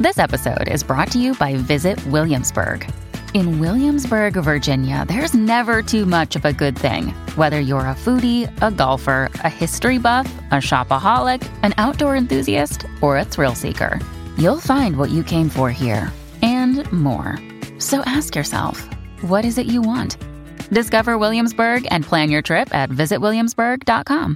This episode is brought to you by Visit Williamsburg. In Williamsburg, Virginia, there's never too much of a good thing. Whether you're a foodie, a golfer, a history buff, a shopaholic, an outdoor enthusiast, or a thrill seeker, you'll find what you came for here and more. So ask yourself, what is it you want? Discover Williamsburg and plan your trip at visitwilliamsburg.com.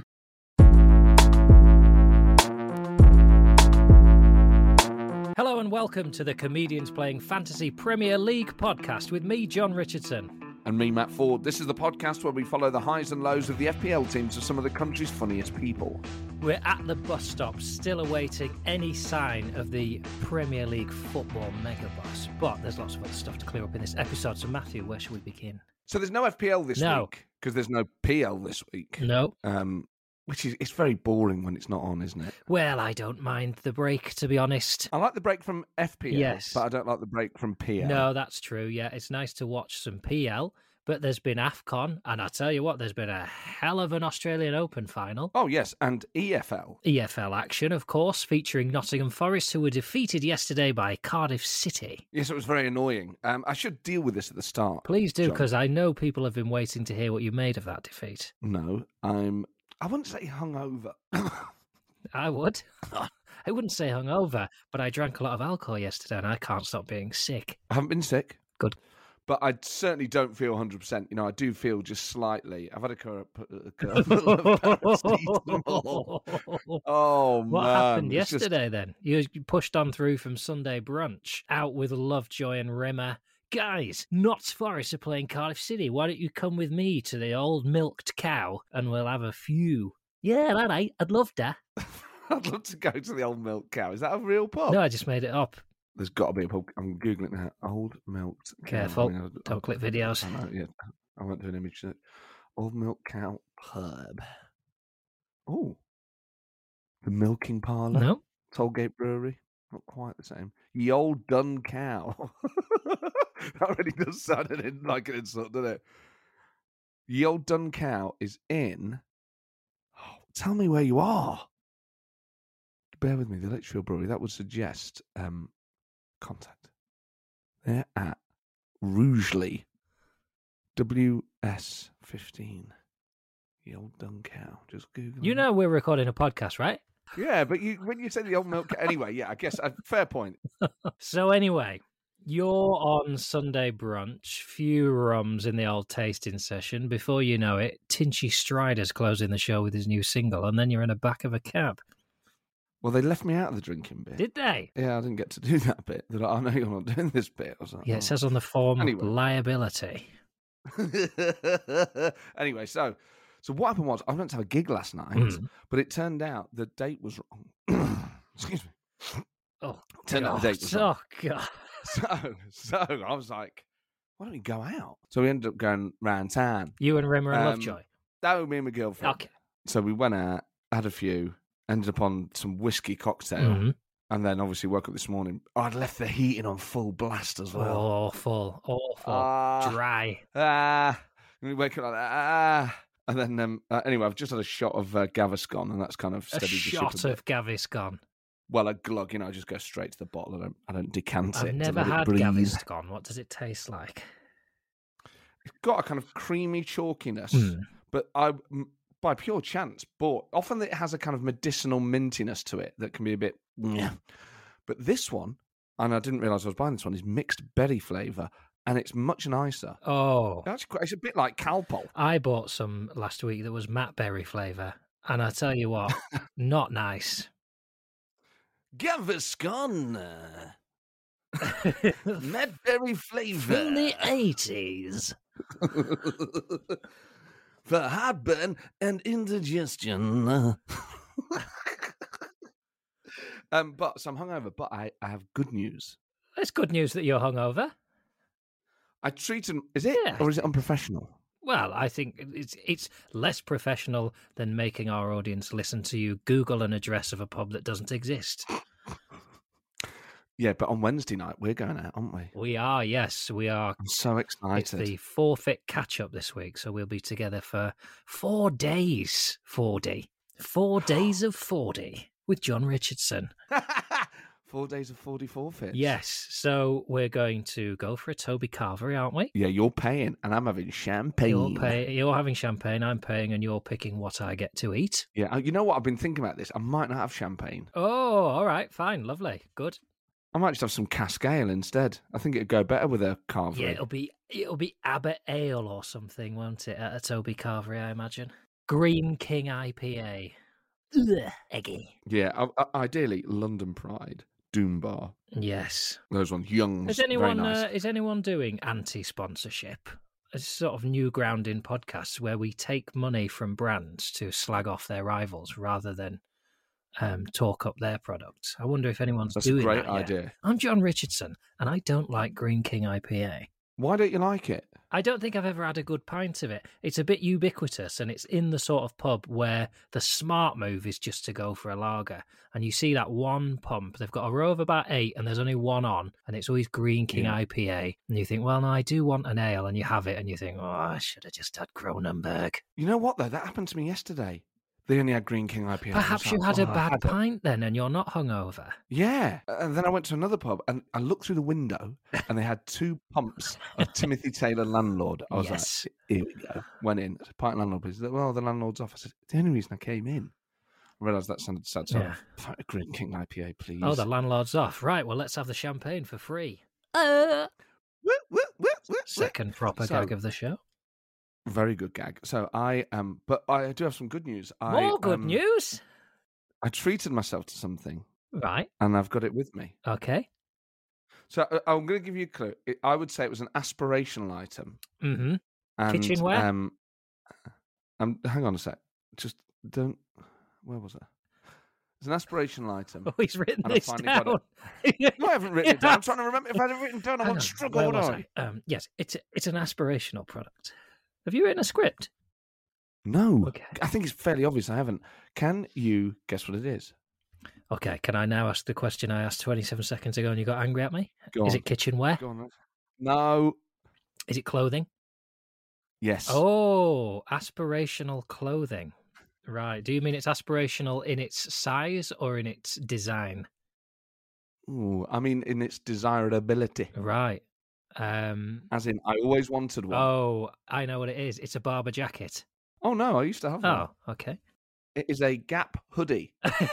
Hello and welcome to the Comedians Playing Fantasy Premier League podcast with me, John Richardson. And me, Matt Ford. This is the podcast where we follow the highs and lows of the FPL teams of some of the country's funniest people. We're at the bus stop, still awaiting any sign of the Premier League football megabus. But there's lots of other stuff to clear up in this episode. So, Matthew, where should we begin? So there's no FPL this week because there's no PL this week. No. Which is, it's very boring when it's not on, isn't it? Well, I don't mind the break, to be honest. I like the break from FPL, yes, but I don't like the break from PL. No, that's true. Yeah, it's nice to watch some PL, but there's been AFCON, and I tell you what, there's been a hell of an Australian Open final. Oh, yes, and EFL. EFL action, of course, featuring Nottingham Forest, who were defeated yesterday by Cardiff City. Yes, it was very annoying. I should deal with this at the start. Please do, because I know people have been waiting to hear what you made of that defeat. No, I wouldn't say hungover. I would. I wouldn't say hungover, but I drank a lot of alcohol yesterday and I can't stop being sick. I haven't been sick. Good. But I certainly don't feel 100%. You know, I do feel just slightly. I've had a couple of paracetamol. Oh, man. What happened yesterday then? You pushed on through from Sunday brunch, out with Lovejoy and Rimmer. Guys, Notts Forest are playing Cardiff City. Why don't you come with me to the old milked cow and we'll have a few? Yeah, all right. I'd love that. I'd love to go to the old milk cow. Is that a real pub? No, I just made it up. There's got to be a pub. I'm Googling now. Old milked cow. Careful. Don't click videos. I know, yeah. I went to an image. Old milk cow pub. Oh. The milking parlour. No. Tollgate Brewery. Not quite the same. Ye old dun cow. That really does sound like an insult, doesn't it? Ye old dun cow is in... Oh, tell me where you are. Bear with me. The Litchfield Brewery. That would suggest contact. They're at Rugeley. WS15. Ye old dun cow. Just Google. You know we're recording a podcast, right? Yeah, but when you say the old milk... Anyway, yeah, I guess, fair point. So anyway, you're on Sunday brunch, few rums in the old tasting session. Before you know it, Tinchy Strider's closing the show with his new single, and then you're in the back of a cab. Well, they left me out of the drinking bit. Did they? Yeah, I didn't get to do that bit. They're like, I know you're not doing this bit. I was like, yeah, it says on the form, anyway. Liability. Anyway, so what happened was I went to have a gig last night, but it turned out the date was wrong. Excuse me. Oh, turned out the date was wrong. Oh, God. So I was like, why don't we go out? So we ended up going round town. You and Rimmer and Lovejoy? That was me and my girlfriend. Okay. So we went out, had a few, ended up on some whiskey cocktail, and then obviously woke up this morning. Oh, I'd left the heating on full blast as well. Awful. Dry. We wake up like that. And then, anyway, I've just had a shot of Gaviscon, and that's kind of steadied the ship a bit. A shot of Gaviscon. Well, a glug, I just go straight to the bottle. I don't decant it. I've never had Gaviscon. What does it taste like? It's got a kind of creamy chalkiness, but I, by pure chance, bought. Often it has a kind of medicinal mintiness to it that can be a bit. But this one, and I didn't realise I was buying this one, is mixed berry flavour. And it's much nicer. Oh. It's a bit like Calpol. I bought some last week that was Matt Berry flavour. And I tell you what, not nice. Gaviscon. Matt Berry flavour. From the 80s. For heartburn and indigestion. But so I'm hungover, but I have good news. It's good news that you're hungover. I treat him. Is it? Yeah. Or is it unprofessional? Well, I think it's less professional than making our audience listen to you Google an address of a pub that doesn't exist. Yeah, but on Wednesday night we're going out, aren't we? We are, yes, we are. I'm so excited. It's the forfeit catch-up this week, so we'll be together for 4 days. 4 days of 40 with John Richardson. 4 days of 44 fits. Yes, so we're going to go for a Toby Carvery, aren't we? Yeah, you're paying, and I'm having champagne. You're having champagne, I'm paying, and you're picking what I get to eat. Yeah, you know what? I've been thinking about this. I might not have champagne. Oh, all right, fine, lovely, good. I might just have some cask ale instead. I think it'd go better with a Carvery. Yeah, it'll be Abbott Ale or something, won't it? At a Toby Carvery, I imagine. Green King IPA. Ugh, eggy. Yeah, ideally London Pride, Doom Bar. Yes. Those ones, Young's. Very nice. Is anyone doing anti-sponsorship? A sort of new ground in podcasts where we take money from brands to slag off their rivals rather than talk up their products. I wonder if anyone's doing that. That's a great idea. I'm John Richardson, and I don't like Green King IPA. Why don't you like it? I don't think I've ever had a good pint of it. It's a bit ubiquitous, and it's in the sort of pub where the smart move is just to go for a lager. And you see that one pump, they've got a row of about 8, and there's only one on, and it's always Green King IPA. And you think, well, no, I do want an ale, and you have it, and you think, oh, I should have just had Kronenberg. You know what, though? That happened to me yesterday. They only had Green King IPA. Perhaps you had a bad pint then, and you're not hungover. Yeah. And then I went to another pub, and I looked through the window, and they had 2 pumps of Timothy Taylor Landlord. I was like, here we go. Went in. Pint landlord, please. Well, the landlord's off. I said, the only reason I came in. I realised that sounded sad. So, a Green King IPA, please. Oh, the landlord's off. Right, well, let's have the champagne for free. Second proper gag of the show. Very good gag. So but I do have some good news. More good news? I treated myself to something. Right. And I've got it with me. Okay. So I'm going to give you a clue. I would say it was an aspirational item. Mm-hmm. And, kitchenware? Hang on a sec. Just don't... Where was it? It's an aspirational item. Oh, he's written this down. No, I haven't written it down. I'm trying to remember. If I had written down, I would struggle, would I? Yes, it's an aspirational product. Have you written a script? No. Okay. I think it's fairly obvious I haven't. Can you guess what it is? Okay, can I now ask the question I asked 27 seconds ago and you got angry at me? Go on. Is it kitchenware? Go on, no. Is it clothing? Yes. Oh, aspirational clothing. Right. Do you mean it's aspirational in its size or in its design? Ooh, I mean in its desirability. Right. As in, I always wanted one. Oh, I know what it is. It's a Barber jacket. Oh, no, I used to have one. Oh, okay. It is a Gap hoodie. You're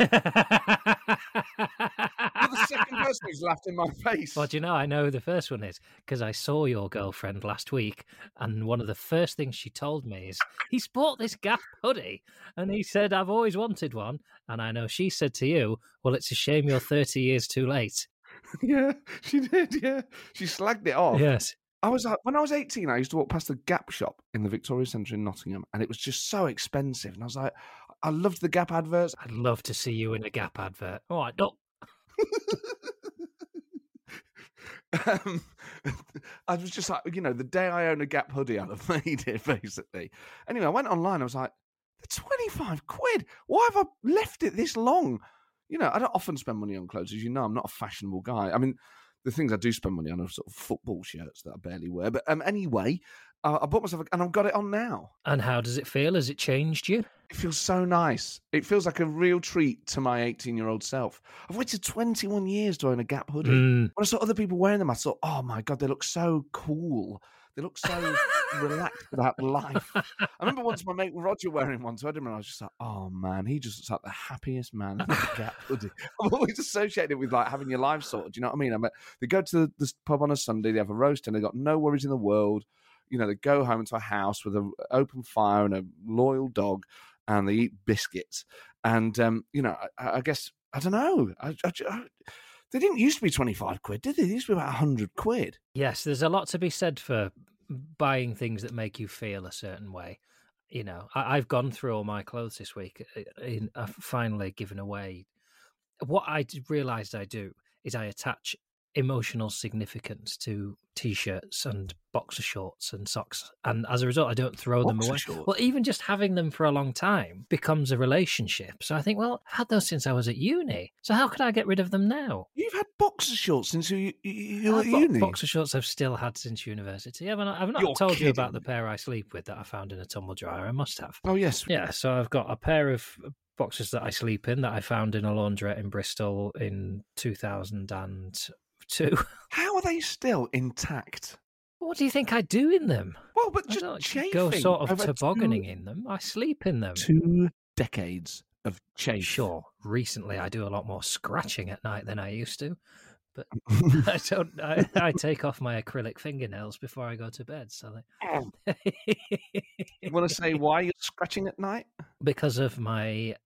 the second person who's laughed in my face. Well, do you know, I know who the first one is because I saw your girlfriend last week, and one of the first things she told me is, he's bought this Gap hoodie, and he said, I've always wanted one. And I know she said to you, well, it's a shame you're 30 years too late. Yeah, she did, yeah. She slagged it off. Yes. I was like, when I was 18, I used to walk past the Gap shop in the Victoria Centre in Nottingham, and it was just so expensive. And I was like, I loved the Gap adverts. I'd love to see you in a Gap advert. All right, no. I was just like, the day I own a Gap hoodie, I'd have made it, basically. Anyway, I went online. I was like, the 25 quid. Why have I left it this long? I don't often spend money on clothes. As you know, I'm not a fashionable guy. I mean, the things I do spend money on are sort of football shirts that I barely wear. But anyway, I bought myself, and I've got it on now. And how does it feel? Has it changed you? It feels so nice. It feels like a real treat to my 18-year-old self. I've waited 21 years to own a Gap hoodie. When I saw other people wearing them, I thought, oh my God, they look so cool. They look so relaxed about life. I remember once my mate Roger wearing one to Edinburgh, and I was just like, oh man, he just looks like the happiest man in a Gap hoodie. I'm always associated with like having your life sorted. Do you know what I mean? They go to the pub on a Sunday, they have a roast, and they've got no worries in the world. They go home into a house with an open fire and a loyal dog, and they eat biscuits. And, I guess, I don't know. They didn't used to be 25 quid, did they? They used to be about 100 quid. Yes, there's a lot to be said for buying things that make you feel a certain way. I've gone through all my clothes this week. I've finally given away. What I realised I do is I attach emotional significance to T-shirts and boxer shorts and socks, and as a result I don't throw them away. Well, even just having them for a long time becomes a relationship. So I think, well, I've had those since I was at uni, so how could I get rid of them now? You've had boxer shorts since you were at uni? Boxer shorts I've still had since university. I've not told you about the pair I sleep with that I found in a tumble dryer. I must have. Oh yes. Yeah, so I've got a pair of boxers that I sleep in that I found in a laundrette in Bristol in 2002. How are they still intact? What do you think I do in them? Well, but I just don't chafing. go sort of over tobogganing in them. I sleep in them. 2 decades of chafe. Sure, recently I do a lot more scratching at night than I used to, but I take off my acrylic fingernails before I go to bed. So You want to say why you're scratching at night? because of my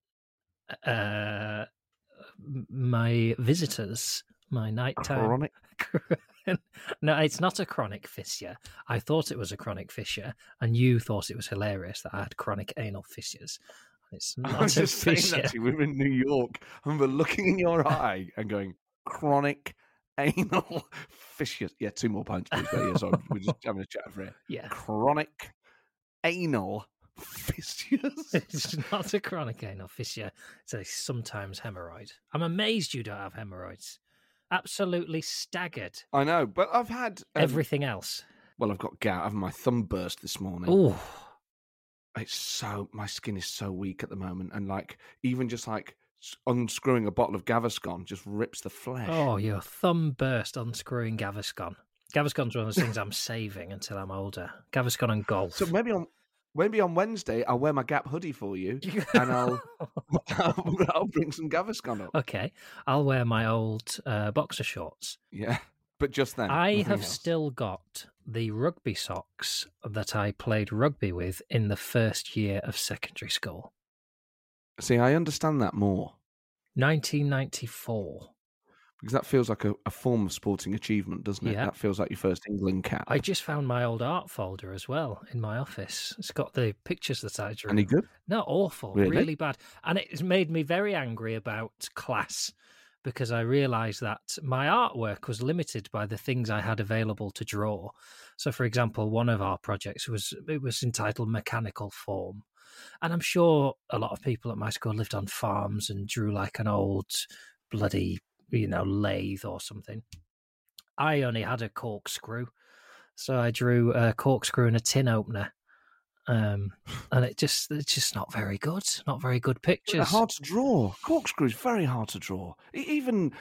visitors, my nighttime. Chronic. No, it's not a chronic fissure. I thought it was a chronic fissure, and you thought it was hilarious that I had chronic anal fissures. It's I not was a just saying fissure. that to you. We were in New York and we're looking in your eye and going, chronic anal fissures. Yeah, 2 more pints, please. But yeah, sorry, we're just having a chat for it. Yeah. Chronic anal fissures. It's not a chronic anal fissure. It's a sometimes hemorrhoid. I'm amazed you don't have hemorrhoids. Absolutely staggered. I know, but I've had Everything else. Well, I've got gout. I've my thumb burst this morning. Oh, My skin is so weak at the moment, and like even just like unscrewing a bottle of Gaviscon just rips the flesh. oh, your thumb burst unscrewing Gaviscon. Gaviscon's one of those things I'm saving until I'm older. Gaviscon and golf. So maybe on Wednesday I'll wear my Gap hoodie for you, and I'll bring some Gaviscon up. Okay, I'll wear my old boxer shorts. Yeah, but just then. I nothing have else. still got the rugby socks that I played rugby with in the first year of secondary school. See, I understand that more 1994. because that feels like a form of sporting achievement, doesn't it? Yeah. That feels like your first England cap. I just found my old art folder as well in my office. It's got the pictures that I drew. Any good? No, awful, Really? really bad. And it's made me very angry about class because I realised that my artwork was limited by the things I had available to draw. So, for example, one of our projects was entitled Mechanical Form. And I'm sure a lot of people at my school lived on farms and drew like an old bloody, lathe or something. I only had a corkscrew. So I drew a corkscrew and a tin opener. And it's just not very good. Not very good They're pictures. hard to draw. Corkscrew is very hard to draw. Even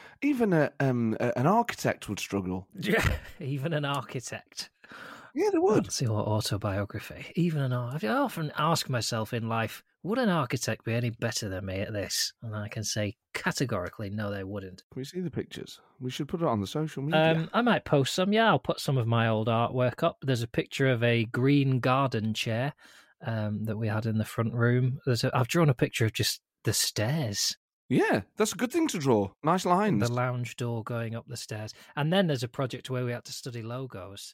an architect would struggle. Even an architect. Yeah, they would. Let's see what autobiography. Even an architect. I often ask myself in life, would an architect be any better than me at this? And I can say categorically, no, they wouldn't. Can we see the pictures? We should put it on the social media. I might post some. Yeah, I'll put some of my old artwork up. There's a picture of a green garden chair that we had in the front room. I've drawn a picture of just the stairs. Yeah, that's a good thing to draw. Nice lines. The lounge door going up the stairs. And then there's a project where we had to study logos.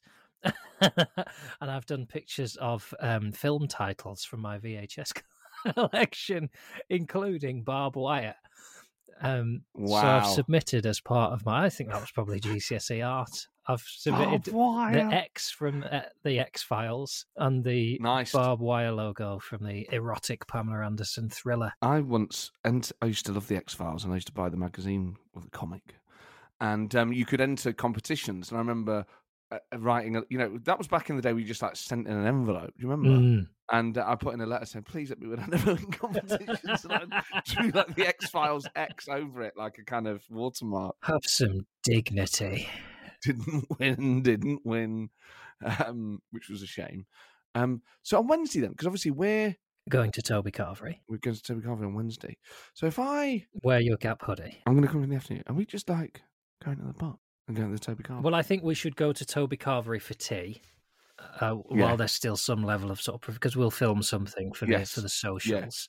And I've done pictures of film titles from my VHS collection, including Barbed Wire. So I've submitted as part of I think that was probably GCSE art. I've submitted the X from the X-Files and the Barbed Wire logo from the erotic Pamela Anderson thriller. I used to love the X-Files, and I used to buy the magazine or the comic. And you could enter competitions, and I remember writing, that was back in the day. We just like sent in an envelope. Do you remember? And I put in a letter saying, "Please let me win." I never win competitions, and I drew like the X-Files X over it, like a kind of watermark. Have some dignity. Didn't win, which was a shame. So on Wednesday then, because obviously we're going to Toby Carvery. We're going to Toby Carvery on Wednesday. So if I wear your Gap hoodie, I'm going to come in the afternoon. Are we just like going to the pub and going to the Toby Carvery? Well, I think we should go to Toby Carvery for tea. While there's still some level of because we'll film something for the socials.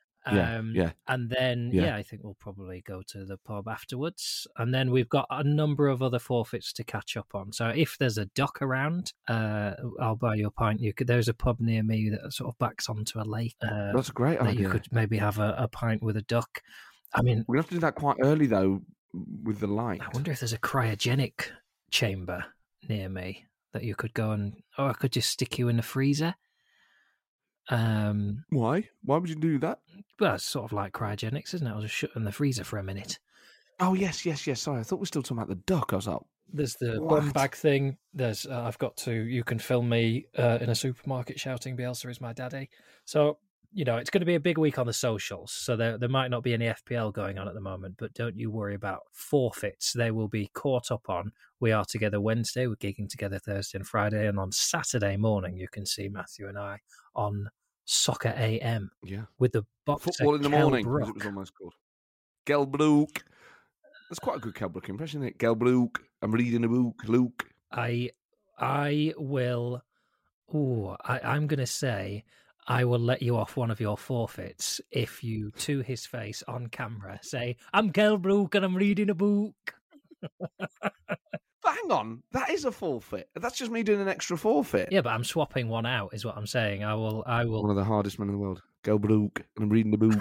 And then I think we'll probably go to the pub afterwards, and then we've got a number of other forfeits to catch up on. So if there's a dock around, I'll buy you a pint. There's a pub near me that sort of backs onto a lake. That's a great idea. You could maybe have a pint with a duck. I mean, we have to do that quite early though, with the light. I wonder if there's a cryogenic chamber near me that you could go or I could just stick you in the freezer. Why? Why would you do that? Well, it's sort of like cryogenics, isn't it? I'll just shut in the freezer for a minute. Oh, yes. Sorry, I thought we were still talking about the duck. I was like, there's the bum bag thing. There's you can film me in a supermarket shouting Bielsa is my daddy. So it's going to be a big week on the socials, so there might not be any FPL going on at the moment, but don't you worry about forfeits. They will be caught up on. We are together Wednesday, we're gigging together Thursday and Friday, and on Saturday morning you can see Matthew and I on Soccer AM with the boxer Football in the Kell morning, Brook. as it was almost called. Kell Brook. That's quite a good Kell Brook impression, isn't it? Kell Brook. I'm reading a book, Luke. I will... I'm going to say... I will let you off one of your forfeits if you, to his face on camera, say, I'm Kell Brook and I'm reading a book. But hang on, that is a forfeit. That's just me doing an extra forfeit. Yeah, but I'm swapping one out, is what I'm saying. I will. One of the hardest men in the world. Kell Brook and I'm reading a book.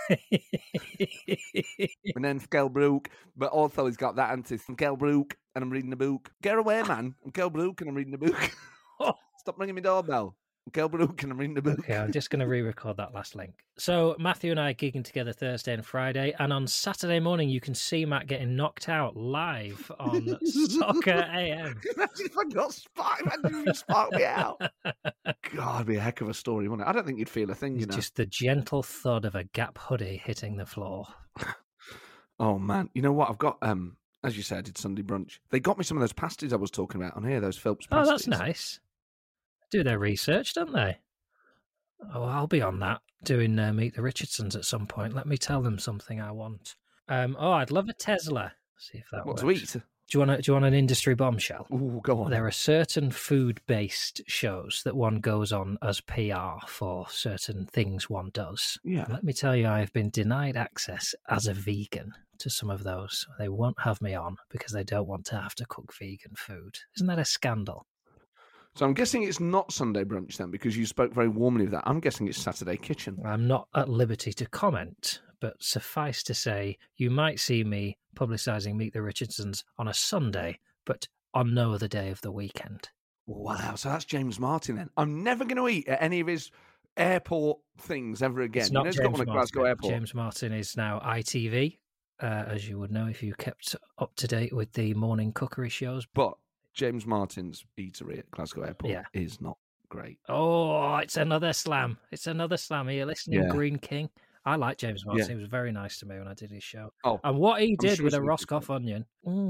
And then Kell Brook, but also he's got that answer from Kell Brook and I'm reading a book. Get away, man. I'm Kell Brook and I'm reading a book. Stop ringing my doorbell. Kell Brook and I'm reading the book. Okay, I'm just going to re-record that last link. So Matthew and I are gigging together Thursday and Friday, and on Saturday morning you can see Matt getting knocked out live on Soccer AM. Imagine if I got sparked. Imagine if you sparked me out. God, it'd be a heck of a story, wouldn't it? I don't think you'd feel a thing, It's just the gentle thud of a Gap hoodie hitting the floor. Oh man, you know what? I've got as you said, I did Sunday brunch. They got me some of those pasties I was talking about on here. Those Phelps pasties. Oh, that's nice. Do their research, don't they? Oh, I'll be on that, doing Meet the Richardsons at some point. Let me tell them something I want. I'd love a Tesla. See if that works. What to eat? Do you want an industry bombshell? Oh, go on. There are certain food-based shows that one goes on as PR for certain things one does. Yeah. And let me tell you, I have been denied access as a vegan to some of those. They won't have me on because they don't want to have to cook vegan food. Isn't that a scandal? So I'm guessing it's not Sunday brunch then, because you spoke very warmly of that. I'm guessing it's Saturday kitchen. I'm not at liberty to comment, but suffice to say, you might see me publicising Meet the Richardsons on a Sunday, but on no other day of the weekend. Wow, so that's James Martin then. I'm never going to eat at any of his airport things ever again. It's not he's James got one at Martin. Glasgow Airport. James Martin is now ITV, as you would know if you kept up to date with the morning cookery shows. But James Martin's eatery at Glasgow Airport is not great. Oh, it's another slam. It's another slam. Are you listening, Green King? I like James Martin. He was very nice to me when I did his show. Oh, and what he did with a Roscoff onion.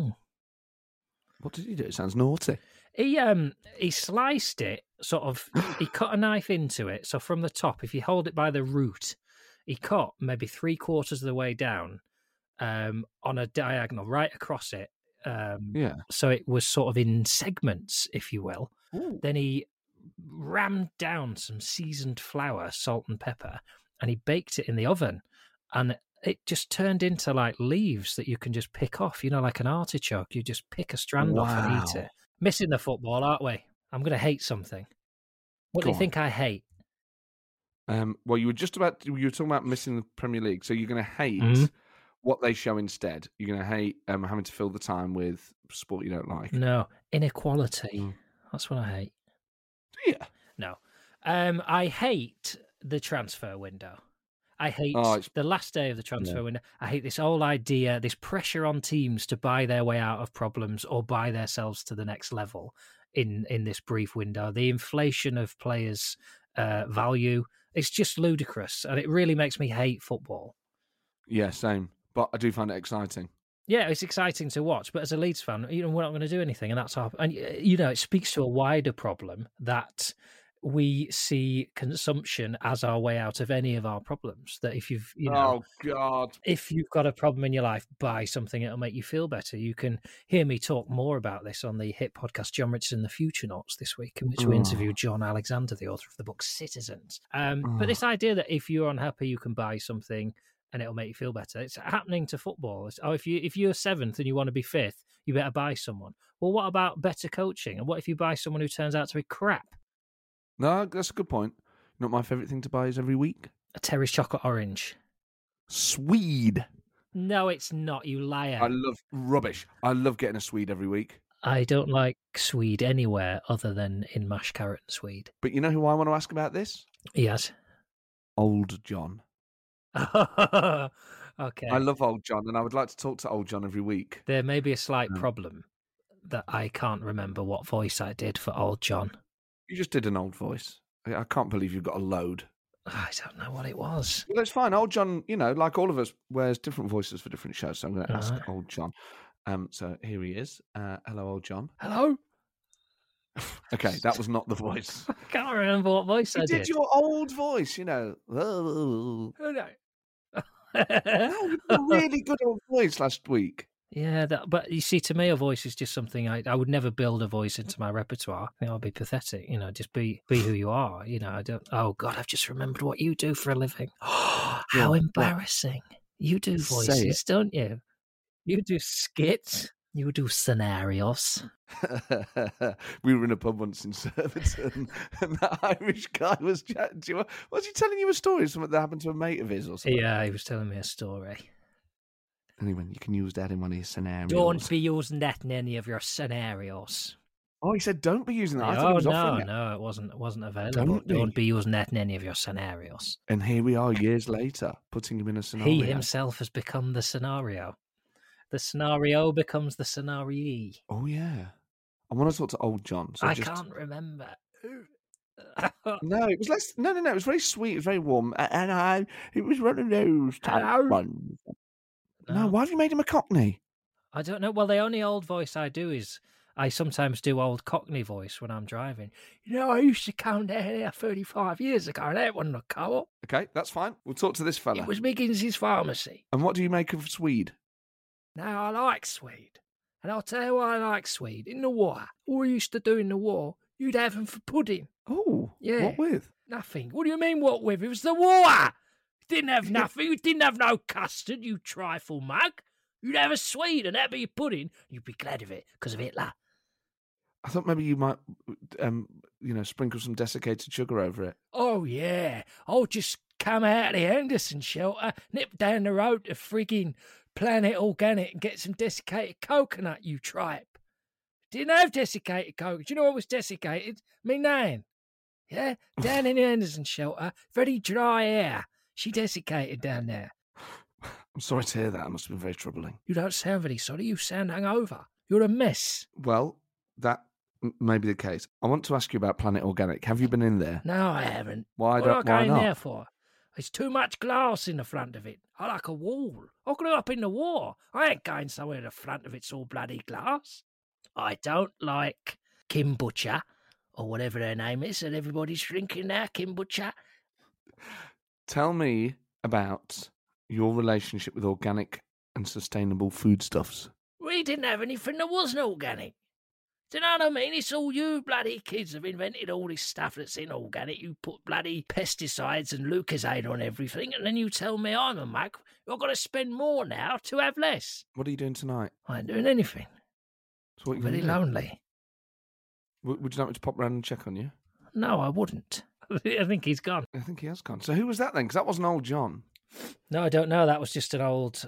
What did he do? It sounds naughty. He sliced it, sort of, he cut a knife into it. So from the top, if you hold it by the root, he cut maybe 3/4 of the way down on a diagonal, right across it. So it was sort of in segments, if you will. Ooh. Then he rammed down some seasoned flour, salt and pepper, and he baked it in the oven. And it just turned into like leaves that you can just pick off, like an artichoke. You just pick a strand off and eat it. Missing the football, aren't we? I'm going to hate something. What do you think I hate? Well, you were talking about missing the Premier League. So you're going to hate what they show instead. You're going to hate having to fill the time with sport you don't like. No, inequality. That's what I hate. Yeah. No. I hate the transfer window. I hate the last day of the transfer window. I hate this whole idea, this pressure on teams to buy their way out of problems or buy themselves to the next level in this brief window. The inflation of players' value, it's just ludicrous. And it really makes me hate football. Yeah, same. But I do find it exciting. Yeah, it's exciting to watch. But as a Leeds fan, we're not going to do anything. And that's it speaks to a wider problem that we see consumption as our way out of any of our problems. That if you've, oh God, if you've got a problem in your life, buy something that'll make you feel better. You can hear me talk more about this on the hit podcast John Richardson, The Future Notes, this week, in which we interviewed John Alexander, the author of the book Citizens. But this idea that if you're unhappy, you can buy something and it'll make you feel better. It's happening to football. If you're 7th and you want to be 5th, you better buy someone. Well, what about better coaching? And what if you buy someone who turns out to be crap? No, that's a good point. You know what my favourite thing to buy is every week? A Terry's chocolate orange. Swede. No, it's not, you liar. I love rubbish. I love getting a Swede every week. I don't like Swede anywhere other than in Mash Carrot and Swede. But you know who I want to ask about this? Yes. Old John. Okay. I love Old John, and I would like to talk to Old John every week. There may be a slight problem that I can't remember what voice I did for Old John. You just did an old voice. I can't believe you've got a load. I don't know what it was. Well, it's fine. Old John, like all of us, wears different voices for different shows. So I'm going to ask Right. old John. So here he is. Hello, old John. Hello? Okay, that was not the voice. I can't remember what voice I You did. did your old voice, No, Oh, no. you did a really good old voice last week. Yeah, but you see, to me, a voice is just something I would never build a voice into my repertoire. I think I'd be pathetic, just be who you are. I don't. Oh God, I've just remembered what you do for a living. How embarrassing! You do voices, don't you? You do skits. You do scenarios. We were in a pub once in Surbiton, and that Irish guy was chatting to you. Was he telling you a story? Something that happened to a mate of his or something? Yeah, he was telling me a story. Anyway, you can use that in one of your scenarios. Don't be using that in any of your scenarios. Oh, he said don't be using that. I thought he was offering it. No, it wasn't available. Don't be using that in any of your scenarios. And here we are years later, putting him in a scenario. He himself has become the scenario. The scenario becomes the scenario. Oh, yeah. I want to talk to old John. So I can't remember. No, it was less. No. It was very sweet. It was very warm. And it was one of those type ones. No, why have you made him a Cockney? I don't know. Well, the only old voice I do is I sometimes do old Cockney voice when I'm driving. I used to come down here 35 years ago, and that wasn't a co-op. Okay, that's fine. We'll talk to this fella. It was Biggins's Pharmacy. And what do you make of Swede? Now, I like Swede. And I'll tell you why I like Swede. In the war, all we used to do in the war, you'd have them for pudding. Oh, yeah. What with? Nothing. What do you mean, what with? It was the war. You didn't have nothing. You didn't have no custard, you trifle mug. You'd have a Swede, and that'd be your pudding. You'd be glad of it, because of Hitler. I thought maybe you might, sprinkle some desiccated sugar over it. Oh, yeah. I'll just come out of the Henderson shelter, nip down the road to frigging Planet Organic and get some desiccated coconut, you tripe. Didn't have desiccated coconut. Do you know what was desiccated? Me nan. Yeah? Down in the Henderson shelter, very dry air. She desiccated down there. I'm sorry to hear that. It must have been very troubling. You don't sound very sorry. You sound hungover. You're a mess. Well, that may be the case. I want to ask you about Planet Organic. Have you been in there? No, I haven't. Why what not? am I going there for? There's too much glass in the front of it. I like a wall. I grew up in the war. I ain't going somewhere the front of it's all bloody glass. I don't like kombucha, or whatever their name is, that everybody's drinking now, kombucha. Tell me about your relationship with organic and sustainable foodstuffs. We didn't have anything that wasn't organic. Do you know what I mean? It's all you bloody kids have invented all this stuff that's inorganic. You put bloody pesticides and Lucozade on everything, and then you tell me I'm a mug. I've got to spend more now to have less. What are you doing tonight? I ain't doing anything. So what I'm very lonely. Would you like me to pop round and check on you? No, I wouldn't. I think he's gone. I think he has gone. So who was that then? Because that wasn't old John. No, I don't know. That was just an old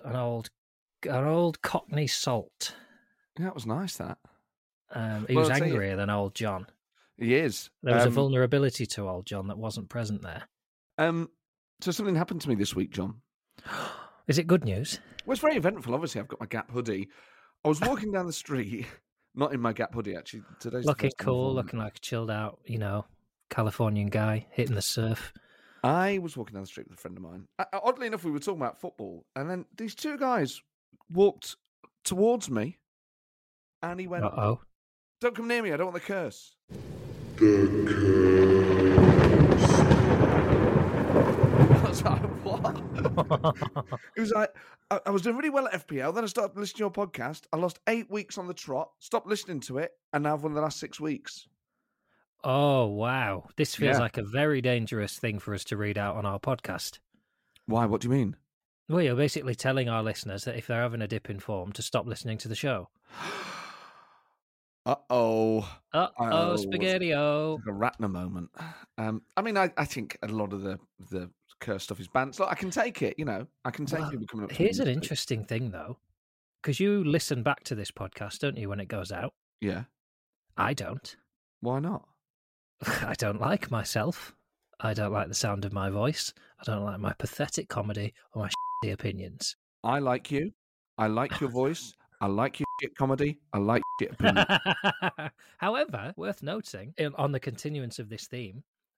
Cockney salt. Yeah, that was nice, that. He was angrier than old John. He is. There was a vulnerability to old John that wasn't present there. So something happened to me this week, John. Is it good news? Well, it's very eventful. Obviously, I've got my Gap hoodie. I was walking down the street, not in my Gap hoodie, actually. Today's looking cool, looking like a chilled out, Californian guy hitting the surf. I was walking down the street with a friend of mine. Oddly enough, we were talking about football, and then these two guys walked towards me, and he went, "Uh-oh. Don't come near me, I don't want the curse." The curse. I was like, what? It was like, I was doing really well at FPL, then I started listening to your podcast. I lost 8 weeks on the trot, stopped listening to it, and now I've won the last 6 weeks. Oh, wow. This feels like a very dangerous thing for us to read out on our podcast. Why? What do you mean? Well, you're basically telling our listeners that if they're having a dip in form, to stop listening to the show. Uh-oh. Uh-oh, spaghetti-o. Like a Ratner moment. I think a lot of the curse stuff is banned. So I can take it, I can take people coming up to me. Here's an interesting thing, though. Because you listen back to this podcast, don't you, when it goes out? Yeah. I don't. Why not? I don't like myself. I don't like the sound of my voice. I don't like my pathetic comedy or my shitty opinions. I like you. I like your voice. I like your shit comedy. I like shit opinion. However, worth noting, on the continuance of this theme,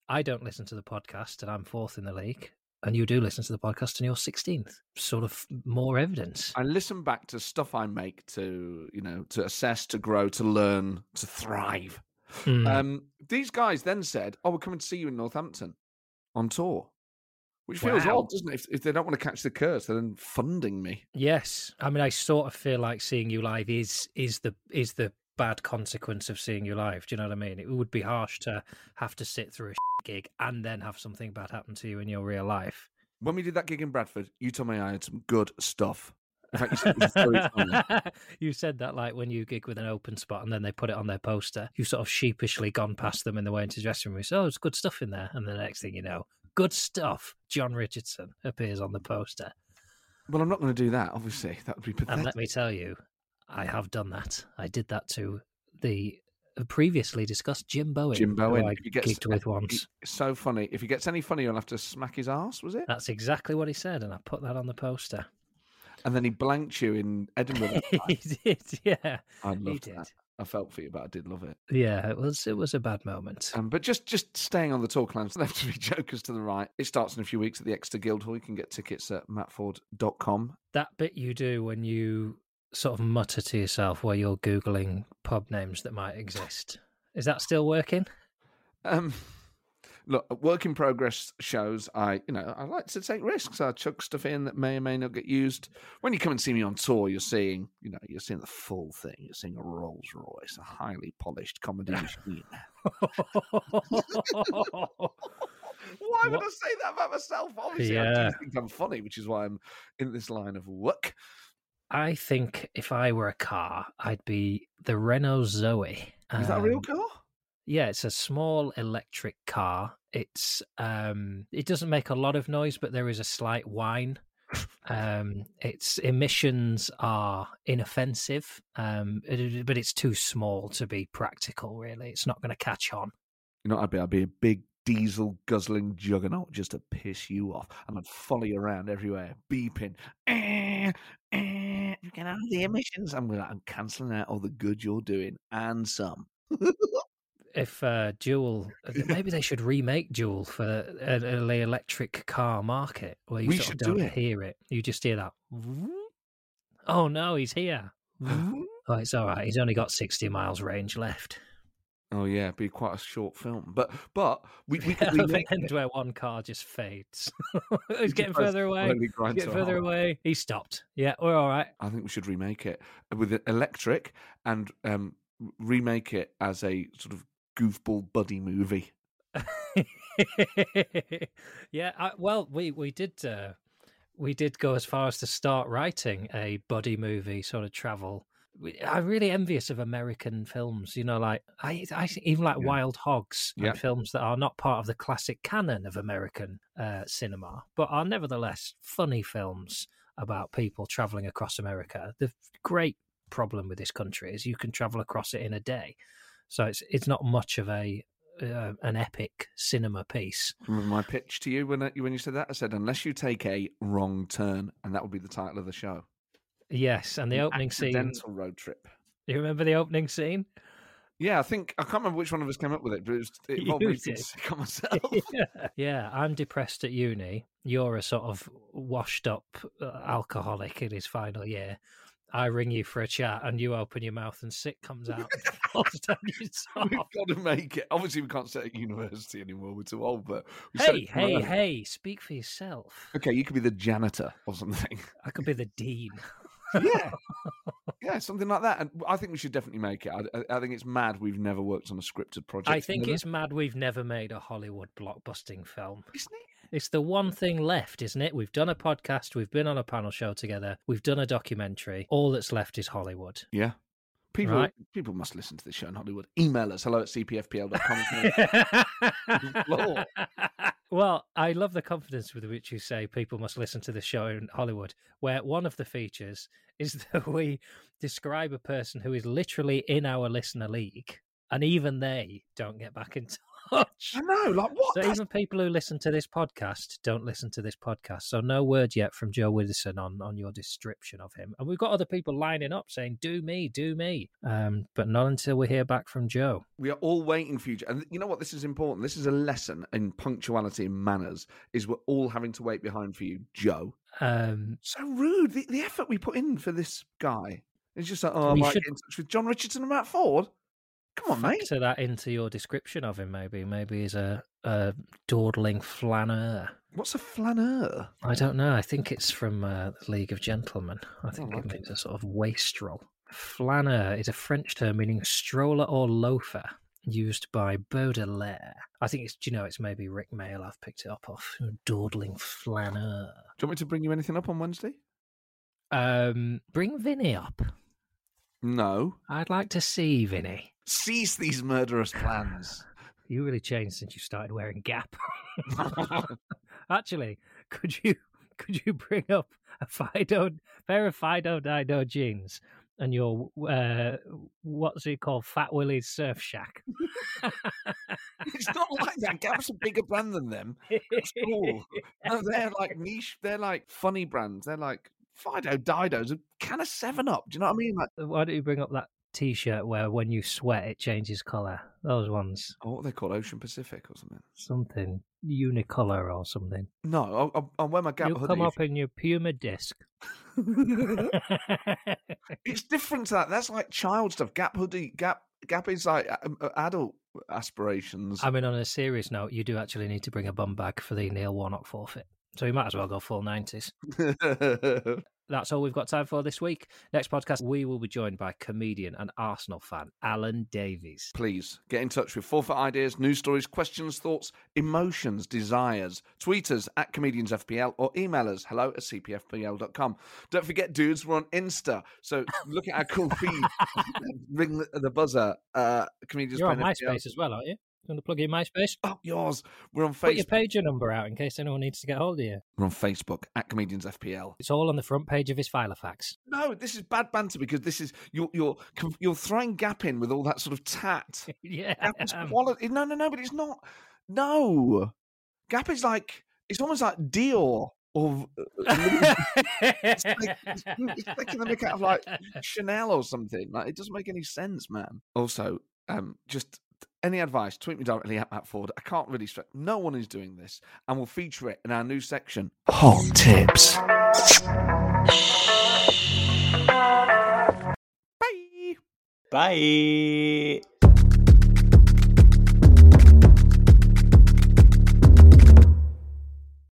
I don't listen to the podcast and I'm 4th in the league, and you do listen to the podcast and you're 16th. Sort of more evidence. I listen back to stuff I make to assess, to grow, to learn, to thrive. These guys then said, "Oh, we're coming to see you in Northampton on tour," which feels odd, doesn't it? If they don't want to catch the curse, they're then funding me. Yes, I mean, I sort of feel like seeing you live is the bad consequence of seeing you live. Do you know what I mean? It would be harsh to have to sit through a gig and then have something bad happen to you in your real life. When we did that gig in Bradford, you told me I had some good stuff. In fact, you said it was very funny. You said that like when you gig with an open spot and then they put it on their poster, you've sort of sheepishly gone past them in the way into the dressing room. You say, "Oh, there's good stuff in there." And the next thing you know, good stuff, John Richardson appears on the poster. Well, I'm not going to do that, obviously. That would be pathetic. And let me tell you, I have done that. I did that to the previously discussed Jim Bowen. Jim Bowen. Who I gigged with once. It's so funny. If he gets any funny, you'll have to smack his arse, was it? That's exactly what he said, and I put that on the poster. And then he blanked you in Edinburgh. He did, yeah. I loved that. I felt for you, but I did love it. Yeah, it was a bad moment. But just staying on the Talklands, left to be jokers to the right. It starts in a few weeks at the Exeter Guildhall. You can get tickets at mattford.com. That bit you do when you sort of mutter to yourself while you're Googling pub names that might exist. Is that still working? Look, work in progress shows. I like to take risks. I chuck stuff in that may or may not get used. When you come and see me on tour, you're seeing the full thing. You're seeing a Rolls Royce, a highly polished comedy machine. Why would I say that about myself? Obviously, I do think I'm funny, which is why I'm in this line of work. I think if I were a car, I'd be the Renault Zoe. Is that a real car? Yeah, it's a small electric car. It's it doesn't make a lot of noise, but there is a slight whine. Its emissions are inoffensive, but it's too small to be practical, really. It's not going to catch on. You know what I'd be a big diesel guzzling juggernaut just to piss you off, and I'd follow you around everywhere, beeping. You can have the emissions. I'm cancelling out all the good you're doing and some. If Joule, maybe they should remake Joule for the electric car market, where you sort of don't hear it. You just hear that. Oh no, he's here. Oh, it's all right. He's only got 60 miles range left. Oh yeah, it'd be quite a short film. But we could remake it where one car just fades. He's getting further away. Get further away. He stopped. Yeah, we're all right. I think we should remake it with electric and remake it as a sort of goofball buddy movie. Yeah, well, we did go as far as to start writing a buddy movie sort of travel. I'm really envious of American films, like I even like Wild Hogs and films that are not part of the classic canon of American cinema, but are nevertheless funny films about people traveling across America. The great problem with this country is you can travel across it in a day. So it's not much of an epic cinema piece. Remember my pitch to you when you said that? I said, unless you take a wrong turn, and that would be the title of the show. Yes, and the opening scene. Accidental road trip. You remember the opening scene? Yeah, I can't remember which one of us came up with it, but it involved me being sick on myself. Yeah, I'm depressed at uni. You're a sort of washed up alcoholic in his final year. I ring you for a chat and you open your mouth and sick comes out and falls down your top. We've got to make it. Obviously, we can't sit at university anymore. We're too old, but... Hey, speak for yourself. Okay, you could be the janitor or something. I could be the dean. Yeah, something like that. And I think we should definitely make it. I think it's mad we've never worked on a scripted project. I think it's mad we've never made a Hollywood blockbusting film. Isn't it? It's the one thing left, isn't it? We've done a podcast, we've been on a panel show together, we've done a documentary. All that's left is Hollywood. Yeah. People must listen to this show in Hollywood. Email us, hello@cpfpl.com. Well, I love the confidence with which you say people must listen to the show in Hollywood, where one of the features is that we describe a person who is literally in our listener league, and even they don't get back in touch. much. I know, like what? So That's- even people who listen to this podcast don't listen to this podcast. So no word yet from Joe Widdowson on your description of him. And we've got other people lining up saying, do me. But not until we hear back from Joe. We are all waiting for you. And you know what? This is important. This is a lesson in punctuality and manners, is we're all having to wait behind for you, Joe. So rude. The effort we put in for this guy. It's just like, oh, I might get in touch with John Richardson and Matt Ford. Come on, mate. Factor that into your description of him, maybe. Maybe he's a dawdling flaneur. What's a flaneur? I don't know. I think it's from the League of Gentlemen. I think like it means a sort of wastrel. Flaneur is a French term meaning stroller or loafer, used by Baudelaire. I think it's maybe Rick Mail I've picked it up off. Dawdling flaneur. Do you want me to bring you anything up on Wednesday? Bring Vinny up. No. I'd like to see Vinny. Cease these murderous plans. You really changed since you started wearing Gap. Actually, could you bring up a pair of Fido Dido jeans and your what's it called, Fat Willie's Surf Shack? It's not like that. Gap's a bigger brand than them. It's cool. No, they're like niche. They're like funny brands. They're like Fido Dido's a can of 7-Up. Do you know what I mean? Like, why don't you bring up that T-shirt where when you sweat it changes colour? Those ones. what are they called? Ocean Pacific or something? Something unicolor or something. No, I'll wear my Gap You'll hoodie. come up in your Puma disc. It's different to that. That's like child stuff. Gap hoodie. Gap is like adult aspirations. I mean, on a serious note, you do actually need to bring a bum bag for the Neil Warnock forfeit. So you might as well go full 90s. That's all we've got time for this week. Next podcast, we will be joined by comedian and Arsenal fan Alan Davies. Please get in touch with forfeit ideas, news stories, questions, thoughts, emotions, desires. Tweet us at comediansfpl or email us hello@cpfpl.com. Don't forget, dudes, we're on Insta. So look at our cool feed. Ring the buzzer. Comedians You're on FPL. MySpace as well, aren't you? You want to plug in MySpace? Oh, yours. We're on Put your Facebook. pager number out in case anyone needs to get hold of you. We're on Facebook at Comedians FPL. It's all on the front page of his Filofax. No, this is bad banter because this is you're throwing Gap in with all that sort of tat. Yeah. Gap is quality. No, but it's not. No, Gap is like it's almost like Dior or it's taking the mick out of like Chanel or something. Like it doesn't make any sense, man. Also, just any advice, tweet me directly at Matt Ford. I can't really stress. No one is doing this, and we'll feature it in our new section. Hot tips. Bye. Bye.